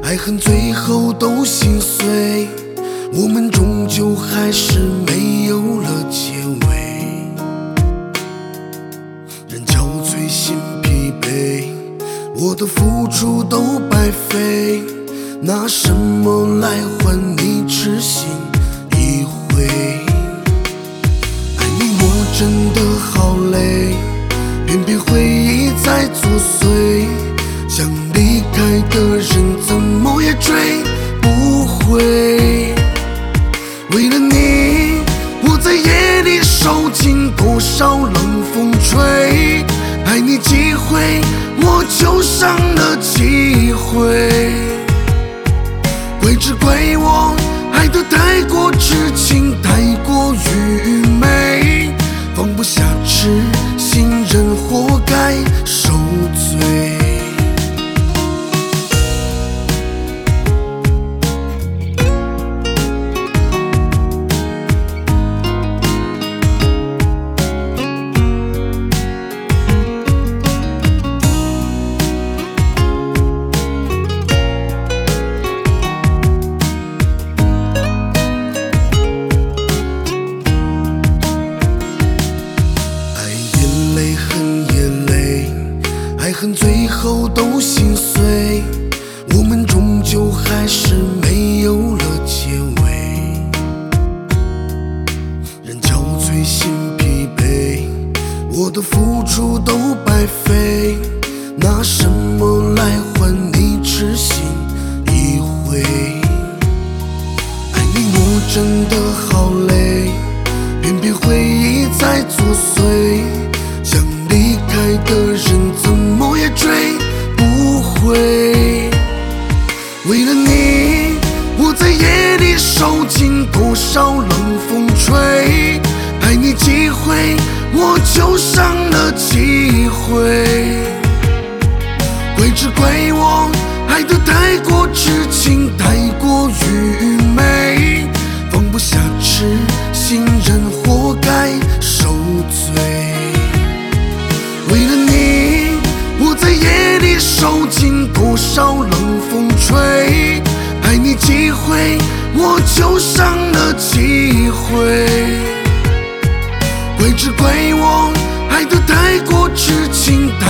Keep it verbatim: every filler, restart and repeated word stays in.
爱恨最后都心碎，我们终究还是没有了结尾。人憔悴心疲惫，我的付出都白费，拿什么来换你痴心一回？爱你我真的好累，偏偏回忆在作祟，想离开的人怎么也追不回。为了你，我在夜里受尽多少冷风吹，爱你几回，我就伤了几回。怪只怪我爱得太过痴情，太过愚昧，放不下痴心人，活该受罪。爱恨最后都心碎，我们终究还是没有了结尾。人憔悴心疲惫，我的付出都白费，拿什么来换你痴心一回？爱你我真的好累，偏偏回忆在作祟，想离开的人怎么也追不回。为了你，我在夜里受尽多少冷风吹，爱你几回，我就伤了几回。怪只怪我爱得太过痴情，太过愚昧，放不下痴心人，活该受罪。为了你，我在夜里受尽多少冷风吹，爱你几回，我就伤了几回。怪只怪我爱得太过痴情，太